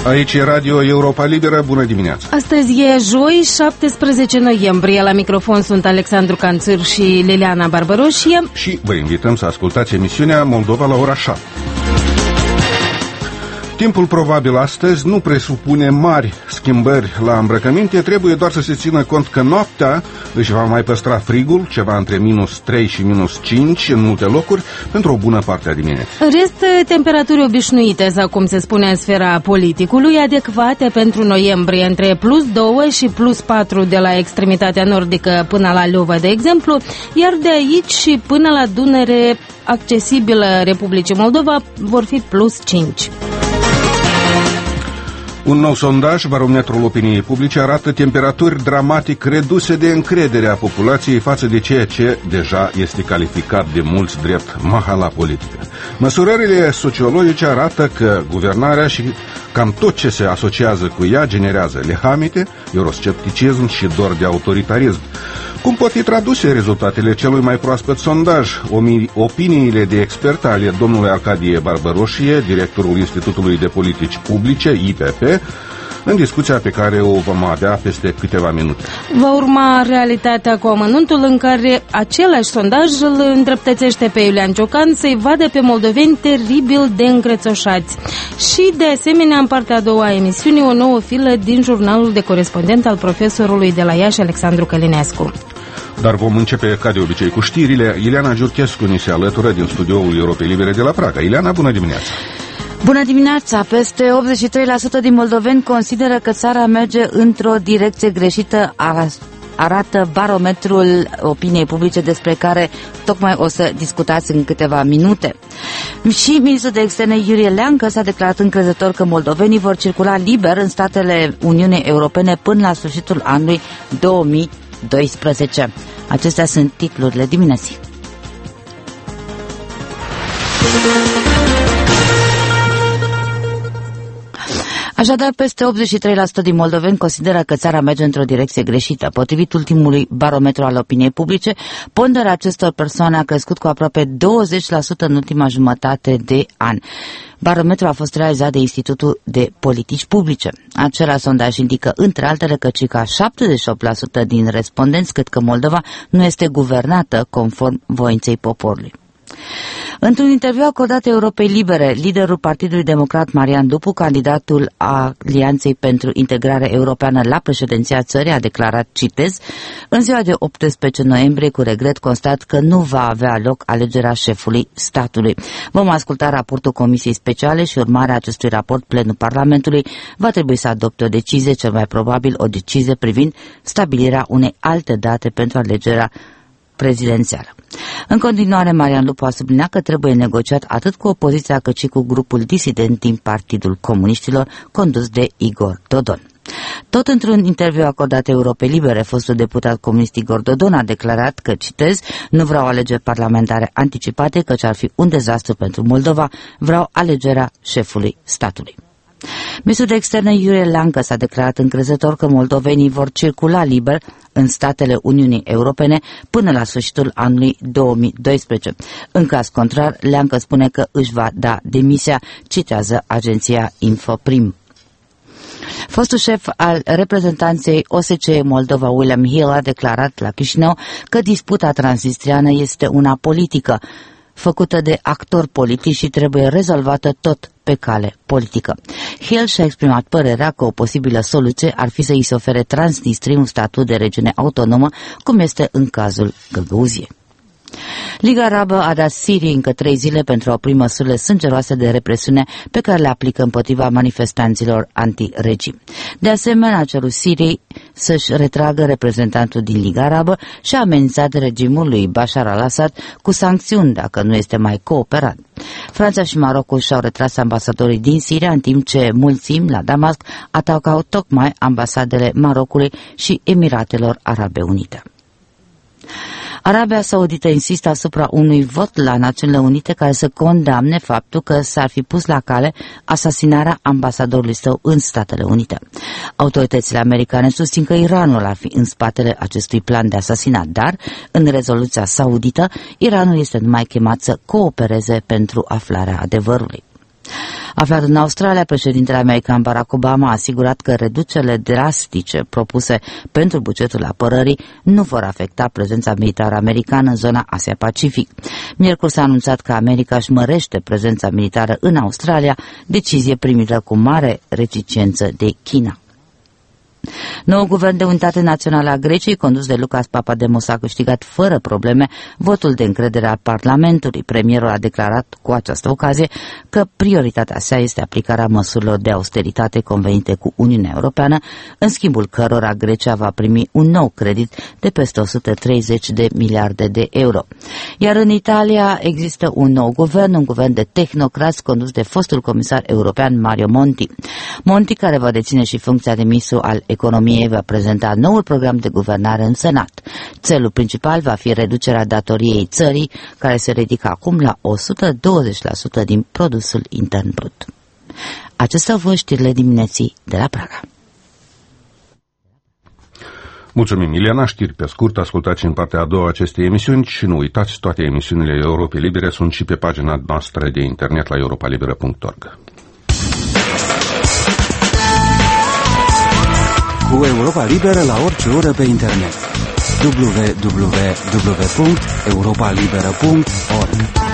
Aici e Radio Europa Liberă, bună dimineața! Astăzi e joi, 17 noiembrie. La microfon sunt Alexandru Canțâr și Liliana Barbaroșie. Și vă invităm să ascultați emisiunea Moldova la ora 7. Timpul probabil astăzi nu presupune mari schimbări la îmbrăcăminte, trebuie doar să se țină cont că noaptea își va mai păstra frigul, ceva între minus 3 și minus 5 în multe locuri, pentru o bună parte a dimineții. În rest, temperaturi obișnuite, sau cum se spune în sfera politicului, adecvate pentru noiembrie, între plus 2 și plus 4 de la extremitatea nordică până la Leova, de exemplu, iar de aici și până la Dunăre, accesibilă Republicii Moldova, vor fi plus 5. Un nou sondaj, Barometrul Opiniei Publice, arată temperaturi dramatic reduse de încredere a populației față de ceea ce deja este calificat de mulți drept mahala politică. Măsurările sociologice arată că guvernarea și cam tot ce se asociază cu ea generează lehamite, euroscepticism și dor de autoritarism. Cum pot fi traduse rezultatele celui mai proaspăt sondaj? Opiniile de expert ale domnului Arcadie Barbaroșie, directorul Institutului de Politici Publice, IPP, în discuția pe care o vom avea peste câteva minute. Va urma realitatea cu amănuntul în care același sondaj îl îndreptățește pe Iulian Ciocan să-i vadă pe moldoveni teribil de încrețoșați. Și, de asemenea, în partea a doua a emisiunii, o nouă filă din jurnalul de corespondent al profesorului de la Iași, Alexandru Călinescu. Dar vom începe, ca de obicei, cu știrile. Ileana Giurchescu ni se alătură din studioul Europei Libere de la Praga. Ileana, bună dimineața! Bună dimineața! Peste 83% din moldoveni consideră că țara merge într-o direcție greșită, arată Barometrul Opiniei Publice, despre care tocmai o să discutați în câteva minute. Și ministrul de externe Iurie Leancă s-a declarat încrezător că moldovenii vor circula liber în statele Uniunii Europene până la sfârșitul anului 2012. Acestea sunt titlurile dimineții. Așadar, peste 83% din moldoveni consideră că țara merge într-o direcție greșită. Potrivit ultimului barometru al opiniei publice, ponderea acestor persoane a crescut cu aproape 20% în ultima jumătate de an. Barometrul a fost realizat de Institutul de Politici Publice. Acela sondaj indică, între altele, că circa 78% din respondenți cred că Moldova nu este guvernată conform voinței poporului. Într-un interviu acordat Europei Libere, liderul Partidului Democrat Marian Dupu, candidatul Alianței pentru Integrare Europeană la președinția țării, a declarat, citez, în ziua de 18 noiembrie, cu regret constat că nu va avea loc alegerea șefului statului. Vom asculta raportul Comisiei Speciale și urmarea acestui raport, plenul Parlamentului va trebui să adopte o decizie, cel mai probabil o decizie privind stabilirea unei alte date pentru alegerea prezidențială. În continuare, Marian Lupu a subliniat că trebuie negociat atât cu opoziția cât și cu grupul disident din Partidul Comuniștilor, condus de Igor Dodon. Tot într-un interviu acordat Europei Libere, fostul deputat comunist Igor Dodon a declarat că, citez, nu vreau alegeri parlamentare anticipate, căci ar fi un dezastru pentru Moldova, vreau alegerea șefului statului. Ministrul de externe Iurie Leancă s-a declarat încrezător că moldovenii vor circula liber în statele Uniunii Europene până la sfârșitul anului 2012. În caz contrar, Leancă spune că își va da demisia, citează agenția Infoprim. Fostul șef al reprezentanței OSCE Moldova, William Hill, a declarat la Chișinău că disputa transnistriană este una politică, făcută de actori politici și trebuie rezolvată tot pe cale politică. Hill și-a exprimat părerea că o posibilă soluție ar fi să îi se ofere Transnistriei un statut de regiune autonomă, cum este în cazul Găgăuziei. Liga Arabă a dat Siriei încă 3 zile pentru a opri măsurile sângeroase de represiune pe care le aplică împotriva manifestanților anti-regim. De asemenea, a cerut Siriei să-și retragă reprezentantul din Liga Arabă și a amenințat regimul lui Bashar al-Assad cu sancțiuni dacă nu este mai cooperant. Franța și Marocul și-au retras ambasadorii din Siria, în timp ce mulțimi la Damasc atacau tocmai ambasadele Marocului și Emiratelor Arabe Unite. Arabia Saudită insistă asupra unui vot la Națiunile Unite care să condamne faptul că s-ar fi pus la cale asasinarea ambasadorului său în Statele Unite. Autoritățile americane susțin că Iranul ar fi în spatele acestui plan de asasinat, dar, în rezoluția saudită, Iranul este numai chemat să coopereze pentru aflarea adevărului. Aflat în Australia, președintele american Barack Obama a asigurat că reducerile drastice propuse pentru bugetul apărării nu vor afecta prezența militară americană în zona Asia-Pacific. Miercuri s-a anunțat că America își mărește prezența militară în Australia, decizie primită cu mare reticență de China. Noul guvern de unitate națională a Greciei, condus de Lucas Papademos, a câștigat fără probleme votul de încredere al Parlamentului. Premierul a declarat cu această ocazie că prioritatea sa este aplicarea măsurilor de austeritate convenite cu Uniunea Europeană, în schimbul cărora Grecia va primi un nou credit de peste 130 de miliarde de euro. Iar în Italia există un nou guvern, un guvern de tehnocrați condus de fostul comisar european Mario Monti. Monti, care va deține și funcția de ministru al economiei, va prezenta noul program de guvernare în Senat. Țelul principal va fi reducerea datoriei țării, care se ridică acum la 120% din produsul intern brut. Acestea au fost știrile dimineții de la Praga. Mulțumim, Ileana. Știri pe scurt, ascultați în partea a doua acestei emisiuni și nu uitați, toate emisiunile Europei Libere sunt și pe pagina noastră de internet la europalibera.org. Cu Europa Liberă la orice oră pe internet. www.europalibera.org.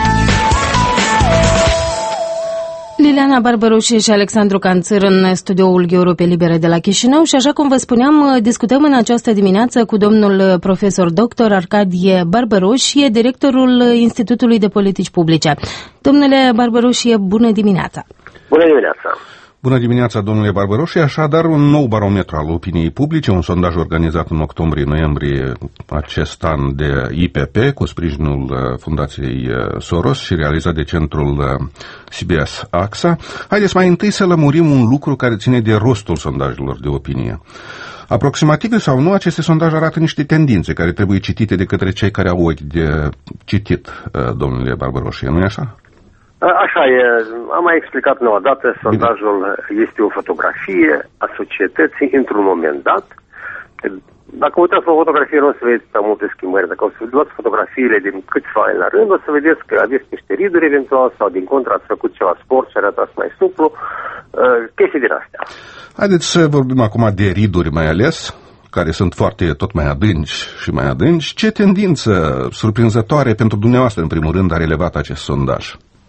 Liliana Barbaroșie și Alexandru Canțăr în studioul Europei Libere de la Chișinău și așa cum vă spuneam, discutăm în această dimineață cu domnul profesor dr. Arcadie Barbaroșie, directorul Institutului de Politici Publice. Domnule Barbaroșie, bună dimineața! Bună dimineața! Bună dimineața, domnule Barbaroșie. Așadar, un nou barometru al opiniei publice, un sondaj organizat în octombrie-noiembrie acest an de IPP, cu sprijinul Fundației Soros și realizat de centrul CBS AXA. Haideți mai întâi să lămurim un lucru care ține de rostul sondajelor de opinie. Aproximativ sau nu, aceste sondaje arată niște tendințe care trebuie citite de către cei care au ochi de citit, domnule Barbaroșie, nu-i așa? Așa e, am mai explicat nouă dată, sondajul este o fotografie a societății într-un moment dat. Dacă uitați la fotografie, nu o să vedeți prea multe schimbări. Dacă o să luați fotografiile din câțiva ani la rând, o să vedeți că aveți niște riduri eventual sau din contră ați făcut ceva sport și arătați mai suplu, chestii din astea. Haideți să vorbim acum de riduri mai ales, care sunt tot mai adânci și mai adânci. Ce tendință surprinzătoare pentru dumneavoastră, în primul rând, a relevat acest sondaj?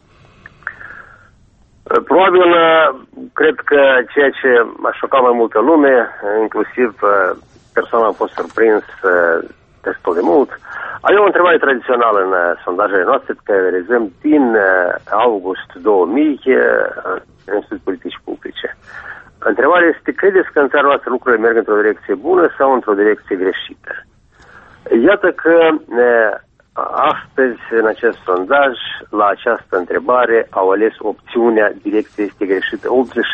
Probabil, cred că ceea ce a șocat mai multă lume, inclusiv persoana a fost surprins destul de mult. Avem o întrebare tradițională în sondajele noastre pe care le realizăm din august 2000 în Institutul Politici Publice. Întrebarea este, credeți că în țara noastră lucrurile merg într-o direcție bună sau într-o direcție greșită? Iată că astăzi, în acest sondaj, la această întrebare, au ales opțiunea direcție este greșită,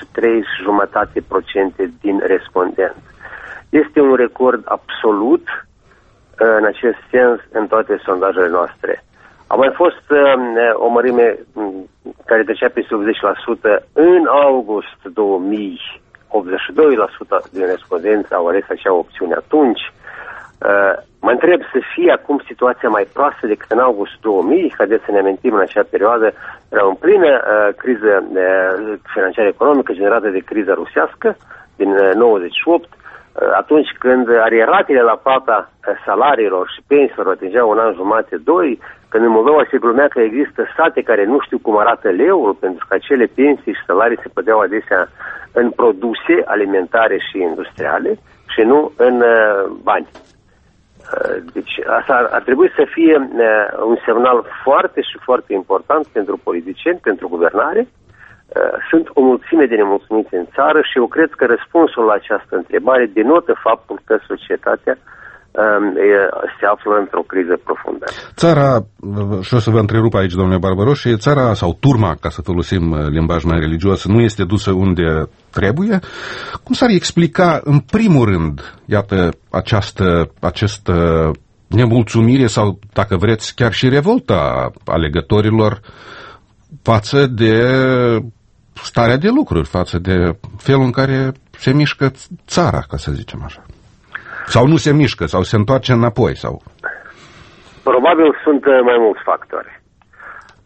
83,5% din respondenți. Este un record absolut, în acest sens, în toate sondajele noastre. A mai fost o mărime care trecea peste 80% în august 2000, 82% din respondenți au ales acea opțiune atunci. Mă întreb să fie acum situația mai proastă decât în august 2000, haideți să ne amintim, în acea perioadă era în plină criză financiară economică generată de criza rusească din 98, atunci când arieratele la plata salariilor și pensiilor atingeau un an jumate, 2, când în Moldova se glumea că există state care nu știu cum arată leul, pentru că acele pensii și salarii se plăteau adesea în produse alimentare și industriale și nu în bani. Deci asta ar trebui să fie un semnal foarte și foarte important pentru politicieni, pentru guvernare. Sunt o mulțime de nemulțumiți în țară și eu cred că răspunsul la această întrebare denotă faptul că societatea se află într-o criză profundă. Țara, și o să vă întrerup aici, domnule Barbaroșie, țara sau turma, ca să folosim limbaj mai religios, nu este dusă unde trebuie? Cum s-ar explica, în primul rând, iată, această nemulțumire sau, dacă vreți, chiar și revolta alegătorilor față de starea de lucruri, față de felul în care se mișcă țara, ca să zicem așa? Sau nu se mișcă, sau se întoarce înapoi, sau... Probabil sunt mai mulți factori.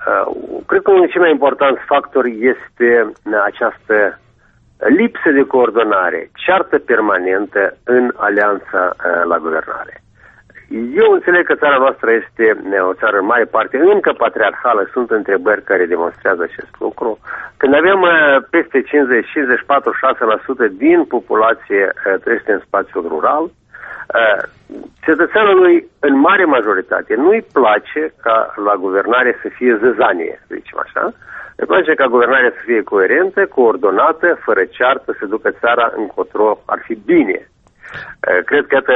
Cred că unul dintre cei mai importanți factori este această lipsă de coordonare, ceartă permanentă în alianța la guvernare. Eu înțeleg că țara noastră este o țară în mare parte încă patriarhală, sunt întrebări care demonstrează acest lucru. Când avem peste 50, 54, 6% din populație trăiește în spațiul rural, cetățeanului în mare majoritate nu-i place ca la guvernare să fie zăzanie, să zicem așa. Îi place ca guvernarea să fie coerentă, coordonată, fără ceartă, să ducă țara încotro ar fi bine. Cred că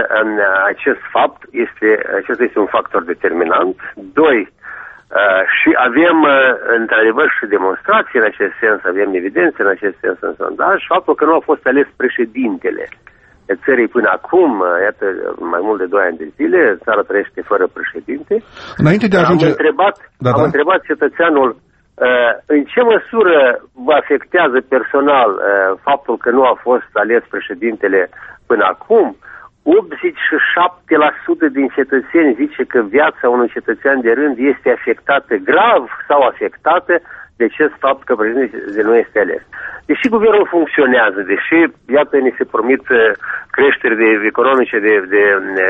acesta este un factor determinant. Doi, și avem într-adevăr și demonstrații în acest sens, avem evidențe în acest sens în sondaj, faptul că nu a fost ales președintele țării până acum, iată, mai mult de 2 ani de zile, țara trăiește fără președinte. Înainte de a ajunge... Am întrebat cetățeanul în ce măsură vă afectează personal faptul că nu a fost ales președintele până acum. 87% din cetățeni zice că viața unui cetățean de rând este afectată grav sau afectată de acest fapt că președintele nu este ales. Deși guvernul funcționează, deși, iată, ni se promit creșteri economice de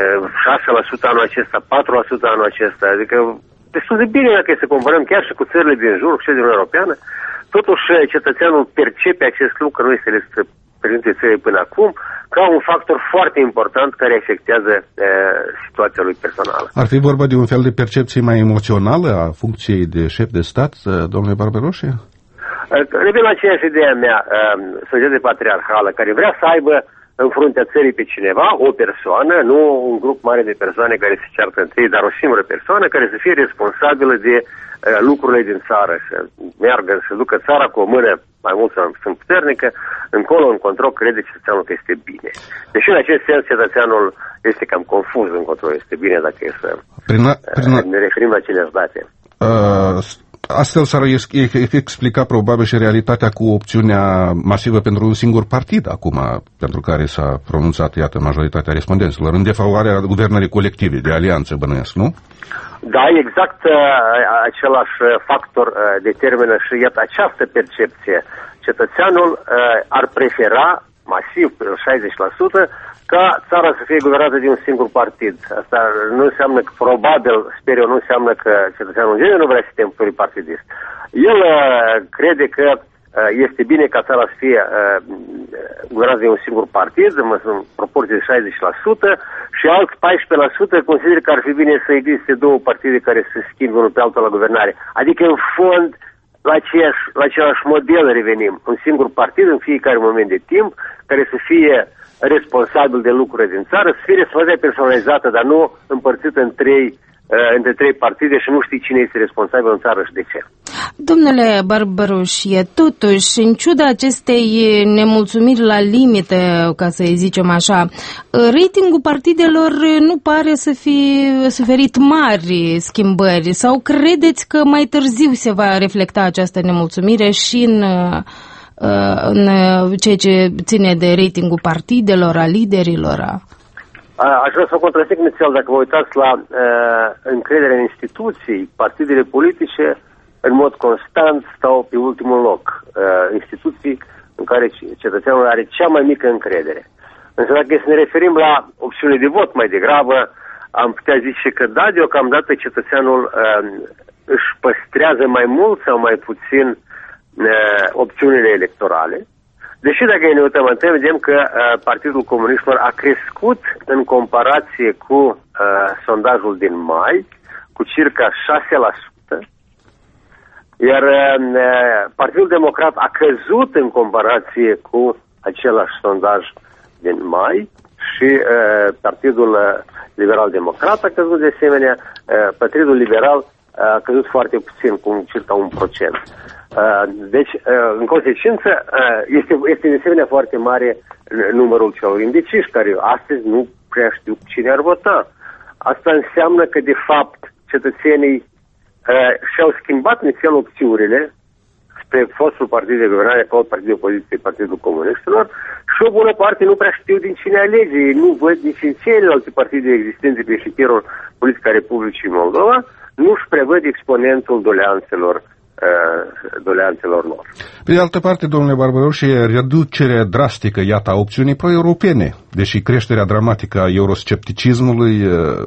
6% anul acesta, 4% anul acesta, adică destul de bine dacă să comparăm chiar și cu țările din jur, cu cele din Uniunea Europeană, totuși cetățeanul percepe acest lucru că nu este ales președintele țării până acum ca un factor foarte important care afectează situația lui personală. Ar fi vorba de un fel de percepție mai emoțională a funcției de șef de stat, domnule Barberoșie? Revin la aceeași ideea mea, societate patriarhală, care vrea să aibă în fruntea țării pe cineva, o persoană, nu un grup mare de persoane care se ceartă între ei, dar o singură persoană care să fie responsabilă de lucrurile din țară, să meargă, să ducă țara cu o mână mai mult sau sunt puternică, încolo, în control, crede cetățeanul că este bine. Deși în acest sens cetățeanul este cam confuz în control, este bine dacă e să ne referim la aceleași date. Astfel s-ar explica probabil și realitatea cu opțiunea masivă pentru un singur partid acum, pentru care s-a pronunțat, iată, majoritatea respondenților, în defavoarea guvernării colective, de alianță, bănuiesc, nu? Da, exact același factor determină și, iată, această percepție. Cetățeanul ar prefera, masiv, 60%, ca țara să fie guvernată de un singur partid. Asta nu înseamnă că, probabil, sper eu, nu înseamnă că cetățeanul în genere nu vrea sistemul pluripartidist. El crede că este bine ca țara să fie guvernată de un singur partid, în proporție de 60%, și alți 14% consideră că ar fi bine să existe 2 partide care să schimbe unul pe altul la guvernare. Adică, în fond, la același model revenim. Un singur partid în fiecare moment de timp, care să fie responsabil de lucruri din țară, să fie responsabilitatea personalizată, dar nu împărțită între 3 partide și nu știi cine este responsabil în țară și de ce. Domnule Barberoșie, totuși, în ciuda acestei nemulțumiri la limite, ca să-i zicem așa, ratingul partidelor nu pare să fi suferit mari schimbări, sau credeți că mai târziu se va reflecta această nemulțumire și în ceea ce ține de ratingul partidelor, a liderilor? Aș vrea să o contrazic inițial, dacă vă uitați la încrederea în instituții, partidele politice, în mod constant, stau pe ultimul loc. Instituții în care cetățeanul are cea mai mică încredere. Însă dacă să ne referim la opțiune de vot mai degrabă, am putea zice că da, deocamdată cetățeanul își păstrează mai mult sau mai puțin opțiunile electorale. Deși dacă ne uităm întreb, vedem că Partidul Comuniștilor a crescut în comparație cu sondajul din mai, cu circa 6%, iar Partidul Democrat a căzut în comparație cu același sondaj din mai și Partidul Liberal-Democrat a căzut de asemenea, Partidul Liberal a căzut foarte puțin, cu circa 1%. Deci, în consecință, este de asemenea foarte mare numărul celor indeciși, care astăzi nu prea știu cine ar vota. Asta înseamnă că, de fapt, cetățenii și-au schimbat inițial opțiunile spre fostul partid de guvernare, ca partid de opoziție, Partidul Comuniștilor, și o bună parte nu prea știu din cine alege. Ei nu văd nici în celelalte partide existente pe șichierul politic a Republicii Moldova, nu-și prevăd exponentul doleanțelor lor. Pe de altă parte, domnule Barbaroșie, reducerea drastică, iată, a opțiunii pro-europene, deși creșterea dramatică a euroscepticismului,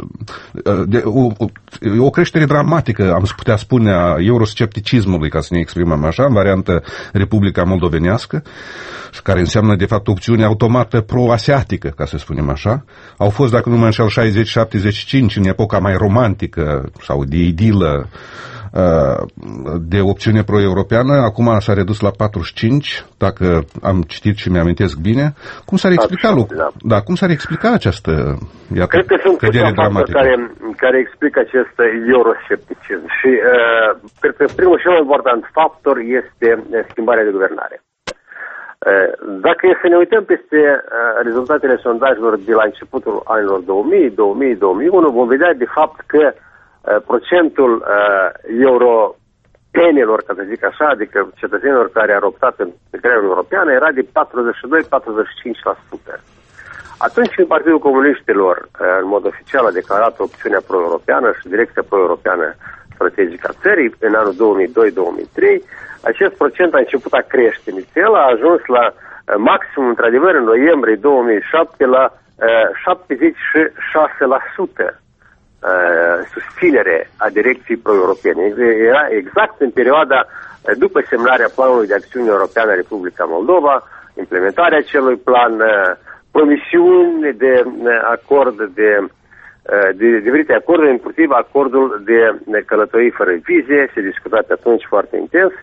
o creștere dramatică, am putea spune, a euroscepticismului, ca să ne exprimăm așa, în variantă Republica Moldovenească, care înseamnă, de fapt, opțiune automată pro-asiatică, ca să spunem așa. Au fost, dacă nu mă înșel, 60-75 în epoca mai romantică sau de idilă de opțiune pro-europeană, acum s-a redus la 45, dacă am citit și mi-amintesc bine. Cum s-ar explica lucrul? Da, cum s-ar explica această, iată, cred că sunt cădere dramatică? Care explică acest euroscepticism și cred că primul și cel mai important factor este schimbarea de guvernare. Dacă e să ne uităm peste rezultatele sondajelor de la începutul anilor 2000, 2001, vom vedea de fapt că procentul europenilor, ca să zic așa, adică cetățenilor care au optat în integrarea europeană, era de 42-45%. Atunci când Partidul Comuniștilor, în mod oficial, a declarat opțiunea pro-europeană și direcția pro-europeană strategică a țării, în anul 2002-2003, acest procent a început a crește. Inițial a ajuns la maxim, într-adevăr, în noiembrie 2007, la 76%. Susținere a direcției pro-europene. Era exact în perioada după semnarea planului de acțiune europeană a Republica Moldova, implementarea acelui plan, promisiuni de acord de diferite acorduri, inclusiv acordul de călătorii fără vize, se discuta pe atunci foarte intens.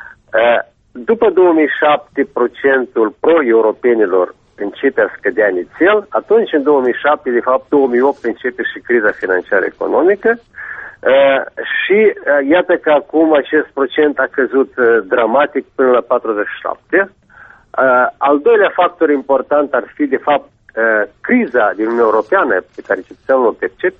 După 2007, procentul pro-europenilor începe a scădea nițel. Atunci, în 2007, de fapt, 2008 începe și criza financiară economică și iată că acum acest procent a căzut dramatic până la 47. Al doilea factor important ar fi, de fapt, criza din Uniunea Europeană, pe care cetățeanul o percepe,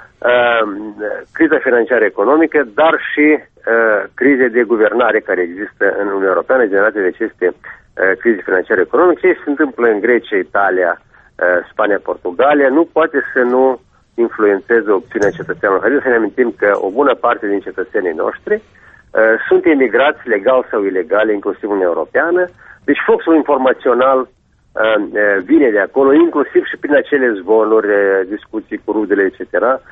criza financiară economică, dar și crize de guvernare care există în Uniunea Europeană, generate de aceste crize financiare economice. Ce se întâmplă în Grecia, Italia, Spania, Portugalia, nu poate să nu influențeze opțiunea cetățenilor. Haideți să ne amintim că o bună parte din cetățenii noștri sunt emigrați legal sau ilegal, inclusiv în Uniunea Europeană. Deci fluxul informațional vine de acolo, inclusiv și prin acele zvonuri, discuții cu rudele, etc.,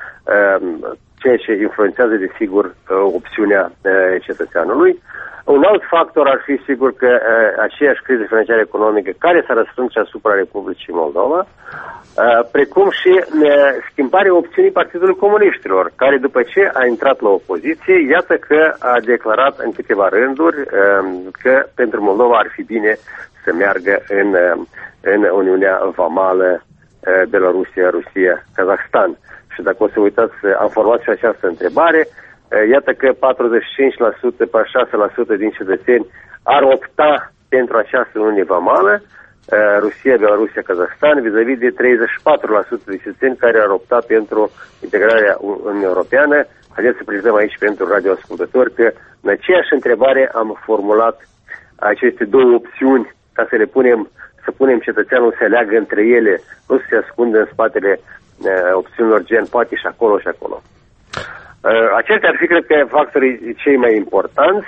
ceea ce influențează, desigur, opțiunea cetățeanului. Un alt factor ar fi, sigur, că aceeași criză financiară economică care s-a răsfrânt și asupra Republicii Moldova, precum și schimbarea opțiunii Partidului Comuniștilor, care după ce a intrat la opoziție, iată că a declarat în câteva rânduri că pentru Moldova ar fi bine să meargă în Uniunea Vamală Belarusia, Rusia, Kazahstan. Și dacă o să uitați, am format și această întrebare, iată că 45%, 46% din cetățeni ar opta pentru această Uniune Vamală, Rusia, Belarusia, Kazahstan, vis-a-vis de 34% de cetățeni care ar opta pentru integrarea Uniunii Europeană. Haideți să precizăm aici pentru radioascultători că în aceeași întrebare am formulat aceste două opțiuni ca să punem cetățeanul să aleagă între ele, nu să se ascundă în spatele opțiunilor gen poate și acolo și acolo. Acestea ar fi, cred că, factorii cei mai importanți,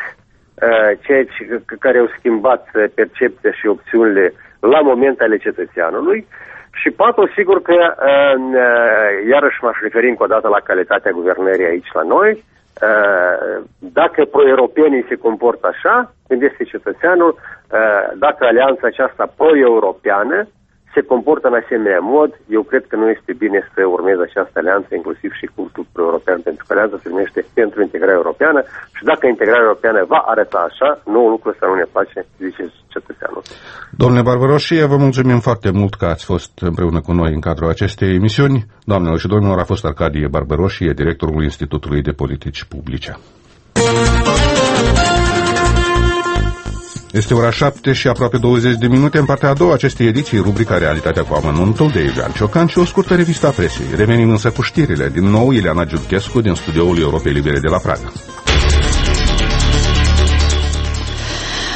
care au schimbat percepția și opțiunile la moment ale cetățeanului. Și patru, sigur că, iarăși m-aș referi încă o dată la calitatea guvernării aici la noi. Dacă pro-europenii se comportă așa, când este cetățeanul, dacă alianța aceasta pro-europeană se comportă în asemenea mod, eu cred că nu este bine să urmeze această alianță, inclusiv și cultul pro-european, pentru că alianța se numește pentru integrarea europeană și dacă integrarea europeană va arăta așa, nouă lucru să nu ne place, zice cetățeanul. Domnule Barbaroșie, vă mulțumim foarte mult că ați fost împreună cu noi în cadrul acestei emisiuni. Doamnelor și domnilor, a fost Arcadie Barbaroșie, directorul Institutului de Politici Publice. Este ora 7 și aproape 20 de minute. În partea a doua acestei ediții, rubrica Realitatea cu amănuntul de Iulian Ciocan și o scurtă revistă a presei. Revenim însă cu știrile. Din nou, Ileana Giurchescu din studioul Europei Libere de la Praga.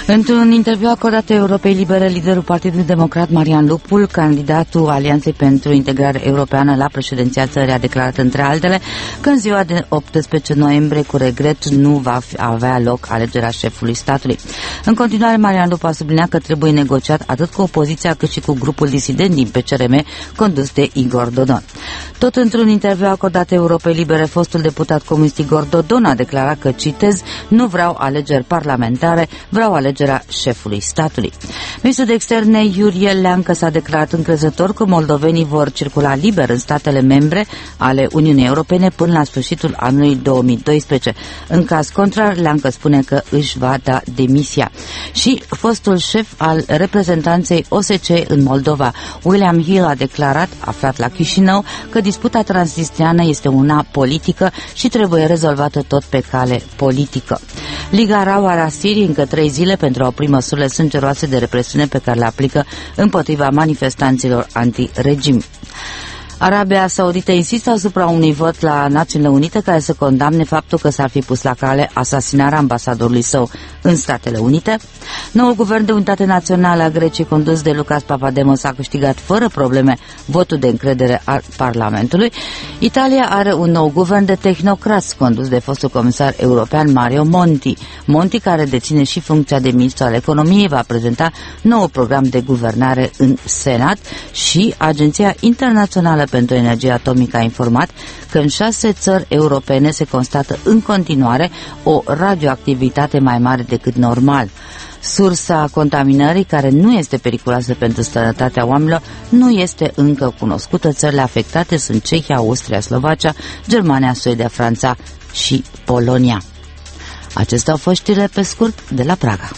Într-un interviu acordat Europei Libere, liderul Partidului Democrat Marian Lupul, candidatul Alianței pentru Integrare Europeană la președinția țării, a declarat între altele că în ziua de 18 noiembrie, cu regret, nu va avea loc alegerea șefului statului. În continuare, Marian Lupul a subliniat că trebuie negociat atât cu opoziția cât și cu grupul disident din PCRM condus de Igor Dodon. Tot într-un interviu acordat Europei Libere, fostul deputat comunist Igor Dodon a declarat că, citez, nu vreau alegeri parlamentare, vreau alegerea șefului statului. Ministrul de Externe Iurie Leancă s-a declarat încrezător că moldovenii vor circula liber în statele membre ale Uniunii Europene până la sfârșitul anului 2012. În caz contrar, Leancă spune că își va da demisia. Și fostul șef al reprezentanței OSCE în Moldova, William Hill, a declarat, aflat la Chișinău, că disputa transnistriană este una politică și trebuie rezolvată tot pe cale politică. Liga Arabă a Siriei încă 3 zile pentru a opri măsurile sângeroase de represiune pe care le aplică împotriva manifestanților anti-regim. Arabia Saudită insistă asupra unui vot la Națiunile Unite care să condamne faptul că s-ar fi pus la cale asasinarea ambasadorului său în Statele Unite. Noul guvern de unitate națională a Greciei, condus de Lucas Papademos, a câștigat fără probleme votul de încredere al Parlamentului. Italia are un nou guvern de tehnocrați, condus de fostul comisar european Mario Monti. Monti, care deține și funcția de ministru al economiei, va prezenta nou program de guvernare în Senat. Și Agenția Internațională pentru Energie Atomică a informat că în 6 țări europene se constată în continuare o radioactivitate mai mare decât normal. Sursa contaminării, care nu este periculoasă pentru sănătatea oamenilor, nu este încă cunoscută. Țările afectate sunt Cehia, Austria, Slovacia, Germania, Suedia, Franța și Polonia. Acestea au fost știrile pe scurt de la Praga.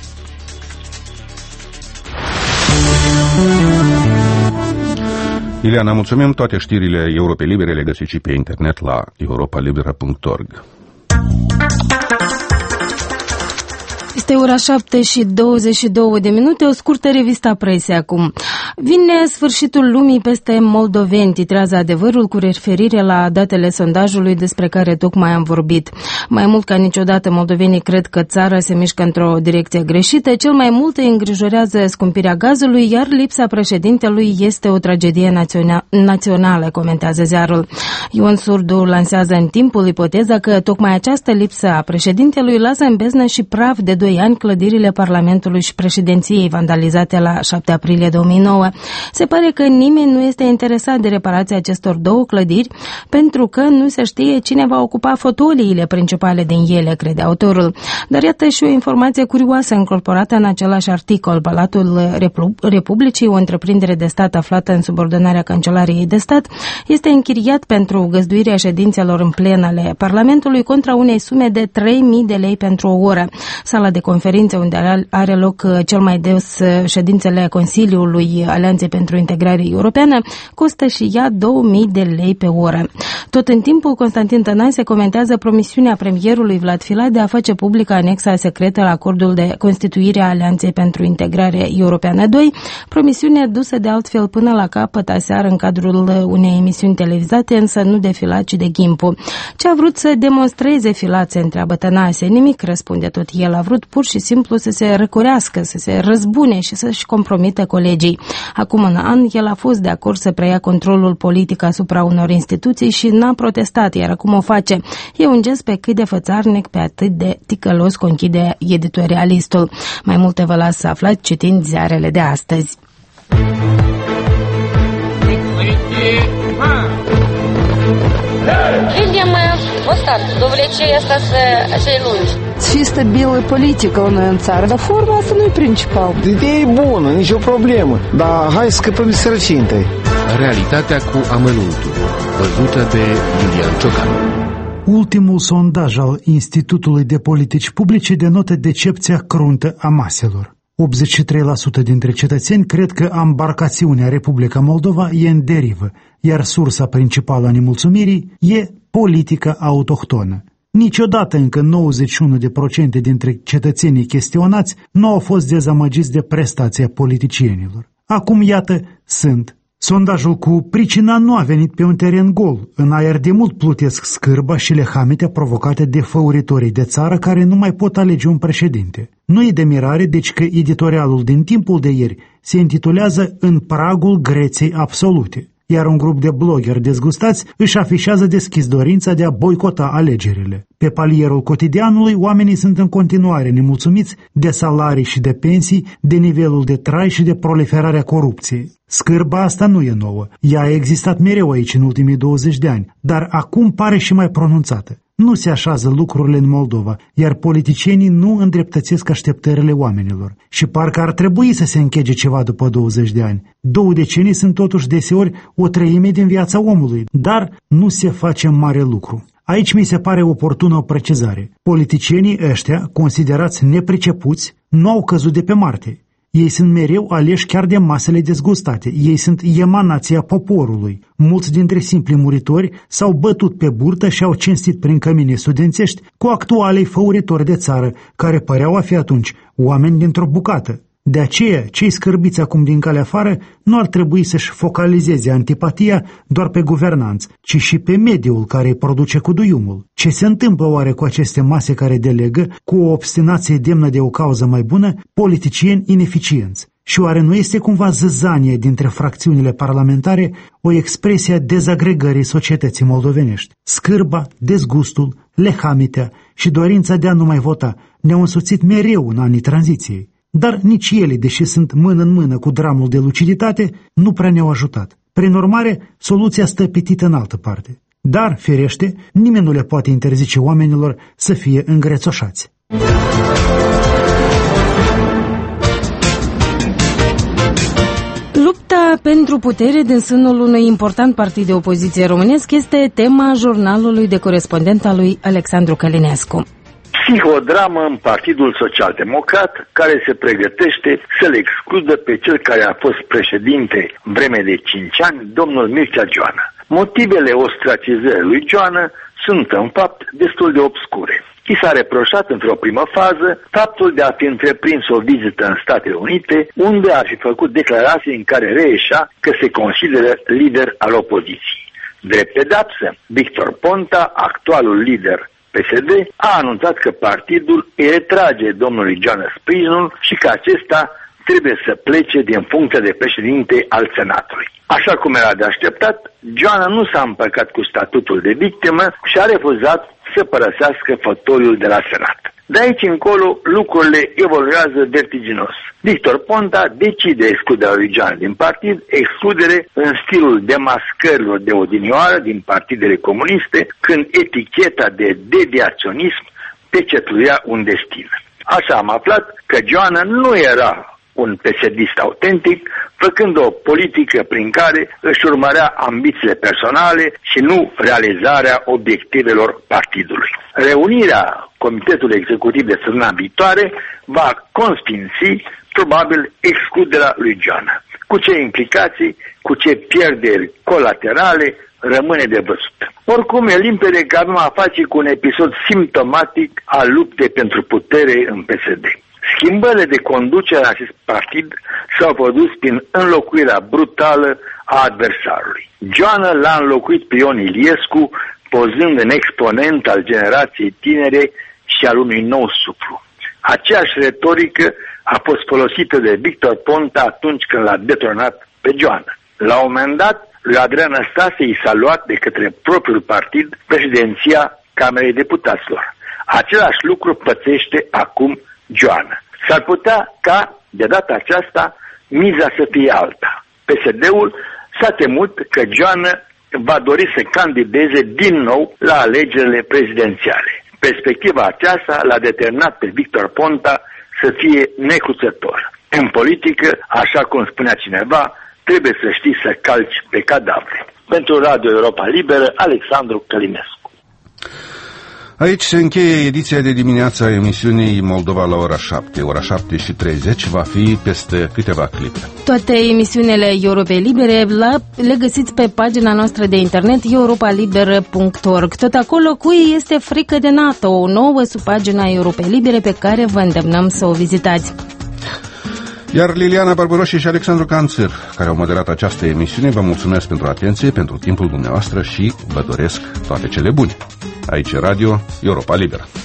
Ileana, mulțumim. Toate știrile Europei Libere le găsiți și pe internet la europalibera.org. Este ora 7:22, o scurtă revistă presei acum. Vine sfârșitul lumii peste moldoveni, titrează Adevărul cu referire la datele sondajului despre care tocmai am vorbit. Mai mult ca niciodată, moldovenii cred că țara se mișcă într-o direcție greșită. Cel mai mult îi îngrijorează scumpirea gazului, iar lipsa președintelui este o tragedie națională, comentează ziarul. Ion Surdu lansează în timpul ipoteza că tocmai această lipsă a președintelui lasă în beznă și praf de 2 ani clădirile Parlamentului și președinției vandalizate la 7 aprilie 2009. Se pare că nimeni nu este interesat de reparația acestor 2 clădiri pentru că nu se știe cine va ocupa fotoliile principale din ele, crede autorul. Dar iată și o informație curioasă încorporată în același articol. Palatul Republicii, o întreprindere de stat aflată în subordonarea Cancelariei de Stat, este închiriat pentru găzduirea ședințelor în plen ale Parlamentului contra unei sume de 3.000 de lei pentru o oră. Sala de conferințe unde are loc cel mai des ședințele Consiliului Alianței pentru Integrare Europeană costă și ea 2.000 de lei pe oră. Tot în timpul, Constantin Tănase comentează promisiunea premierului Vlad Filat de a face publică anexa secretă la acordul de constituire a Alianței pentru Integrare Europeană 2, promisiune dusă de altfel până la capăt aseară în cadrul unei emisiuni televizate, însă nu de Filat, ci de Gimpu. Ce a vrut să demonstreze Filat, se întreabă Tănase. Nimic, răspunde tot el. A vrut pur și simplu să se răcorească, să se răzbune și să-și compromită colegii. Acum un an, el a fost de acord să preia controlul politic asupra unor instituții și n-a protestat, iar acum o face. E un gest pe cât de fățarnic, pe atât de ticălos, conchide editorialistul. Mai multe vă las să aflați citind ziarele de astăzi. Видим вот до влечения сей lungi. Чисто белая политика у нас în țară, dar forma asta nu e principal. Ideea e bună, nicio problemă, dar hai să scăpăm de sărăcie întâi. Realitatea cu amănuntul, văzută de Iulian Ciocan. Ultimul sondaj al Institutului de Politici Publice denotă decepția cruntă a maselor. 83% dintre cetățeni cred că ambarcațiunea Republica Moldova e în derivă, iar sursa principală a nemulțumirii e politica autohtonă. Niciodată încă 91% dintre cetățenii chestionați nu au fost dezamăgiți de prestația politicienilor. Acum, iată, sunt. Sondajul cu pricina nu a venit pe un teren gol. În aer de mult plutesc scârba și lehamite provocate de făuritorii de țară care nu mai pot alege un președinte. Nu e de mirare, deci, că editorialul din Timpul de ieri se intitulează În pragul greței absolute, iar un grup de bloggeri dezgustați își afișează deschis dorința de a boicota alegerile. Pe palierul cotidianului, oamenii sunt în continuare nemulțumiți de salarii și de pensii, de nivelul de trai și de proliferarea corupției. Scârba asta nu e nouă, ea a existat mereu aici în ultimii 20 de ani, dar acum pare și mai pronunțată. Nu se așează lucrurile în Moldova, iar politicienii nu îndreptățesc așteptările oamenilor. Și parcă ar trebui să se închege ceva după 20 de ani. 2 decenii sunt totuși deseori o treime din viața omului, dar nu se face mare lucru. Aici mi se pare oportună o precizare. Politicienii ăștia, considerați nepricepuți, nu au căzut de pe Marte. Ei sunt mereu aleși chiar de masele dezgustate. Ei sunt emanația poporului. Mulți dintre simpli muritori s-au bătut pe burtă și au cinstit prin cămine studențești cu actualei făuritori de țară, care păreau a fi atunci oameni dintr-o bucată. De aceea, cei scârbiți acum din calea afară nu ar trebui să-și focalizeze antipatia doar pe guvernanți, ci și pe mediul care îi produce cu duiumul. Ce se întâmplă oare cu aceste mase care delegă, cu o obstinație demnă de o cauză mai bună, politicieni ineficienți? Și oare nu este cumva zăzanie dintre fracțiunile parlamentare o expresie a dezagregării societății moldovenești? Scârba, dezgustul, lehamitea și dorința de a nu mai vota ne-au însoțit mereu în anii tranziției. Dar nici ele, deși sunt mână în mână cu dramul de luciditate, nu prea ne-au ajutat. Prin urmare, soluția stă petită în altă parte. Dar, firește, nimeni nu le poate interzice oamenilor să fie îngrețoșați. Lupta pentru putere din sânul unui important partid de opoziție românesc este tema jurnalului de corespondent al lui Alexandru Călinescu. Psihodramă în Partidul Social-Democrat, care se pregătește să-l excludă pe cel care a fost președinte vreme de 5 ani, domnul Mircea Joană. Motivele ostracizării lui Joană sunt, în fapt, destul de obscure. I s-a reproșat într-o primă fază faptul de a fi întreprins o vizită în Statele Unite, unde ar fi făcut declarații în care reieșea că se consideră lider al opoziției. Drept pedapsă, Victor Ponta, actualul lider PSD, a anunțat că partidul îi retrage domnului Joană sprijinul și că acesta trebuie să plece din funcția de președinte al Senatului. Așa cum era de așteptat, Joană nu s-a împăcat cu statutul de victimă și a refuzat să părăsească fotoliul de la Senat. De aici încolo, lucrurile evoluează vertiginos. Victor Ponta decide excluderea lui Joană din partid, excludere în stilul demascărilor de odinioară din partidele comuniste, când eticheta de deviaționism pecetluia un destin. Așa am aflat că Joană nu era un PSD-ist autentic, făcând o politică prin care își urmărea ambițiile personale și nu realizarea obiectivelor partidului. Reunirea Comitetului Executiv de săptămâna viitoare va consfinți probabil excluderea lui Joană. Cu ce implicații, cu ce pierderi colaterale, rămâne de văzut. Oricum, e limpede că avem a face cu un episod simptomatic al luptei pentru putere în PSD. Schimbările de conducere a acest partid s-au produs prin înlocuirea brutală a adversarului. Joană l-a înlocuit pe Ion Iliescu, pozând în exponent al generației tinere și al unui nou suflu. Aceeași retorică a fost folosită de Victor Ponta atunci când l-a detronat pe Joană. La un moment dat, lui Adrian Năstase i s-a luat de către propriul partid președinția Camerei Deputaților. Același lucru pățește acum Joană. S-ar putea ca, de data aceasta, miza să fie alta. PSD-ul s-a temut că Joană va dori să candideze din nou la alegerile prezidențiale. Perspectiva aceasta l-a determinat pe Victor Ponta să fie necruțător. În politică, așa cum spunea cineva, trebuie să știi să calci pe cadavre. Pentru Radio Europa Liberă, Alexandru Călinescu. Aici se încheie ediția de dimineață a emisiunii Moldova la ora 7. Ora 7:30 va fi peste câteva clipe. Toate emisiunile Europei Libere le găsiți pe pagina noastră de internet europalibera.org. Tot acolo cui este frică de NATO, o nouă subpagina Europei Libere pe care vă îndemnăm să o vizitați. Iar Liliana Barbaroși și Alexandru Canțăr, care au moderat această emisiune, vă mulțumesc pentru atenție, pentru timpul dumneavoastră și vă doresc toate cele bune. Aici Radio Europa Liberă.